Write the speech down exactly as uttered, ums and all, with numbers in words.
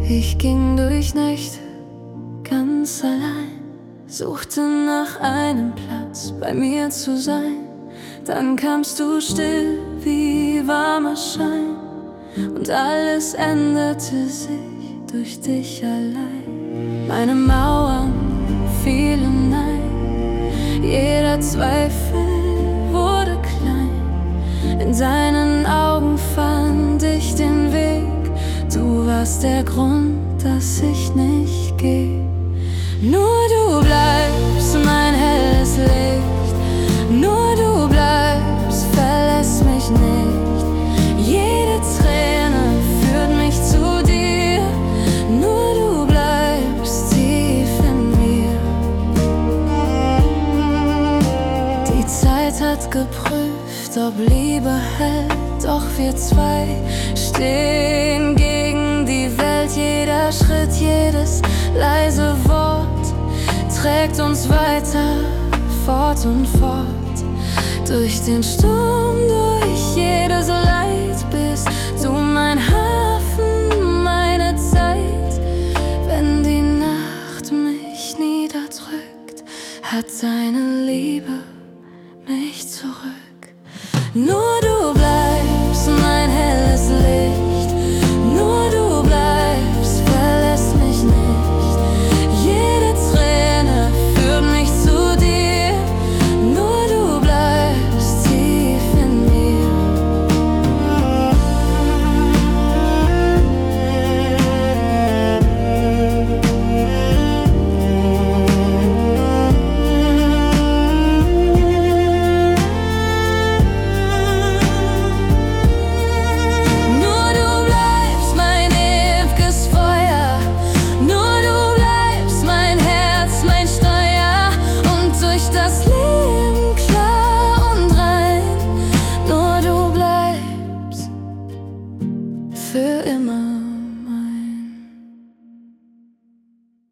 Ich ging durch Nächte ganz allein, suchte nach einem Platz, bei mir zu sein. Dann kamst du still wie warmer Schein, und alles änderte sich durch dich allein. Meine Mauern fielen ein, jeder Zweifel wurde klein. In deinen Augen fand ich den Weg, du warst der Grund, dass ich nicht geh. Nur du bleibst mein helles Licht, nur du bleibst, verlässt mich nicht. Jede Träne führt mich zu dir, nur du bleibst tief in mir. Die Zeit hat geprüft, ob Liebe hält, doch wir zwei stehen gegen die Welt. Jeder Schritt, jedes leise Wort trägt uns weiter, fort und fort. Durch den Sturm, durch jedes Leid bist du mein Halt.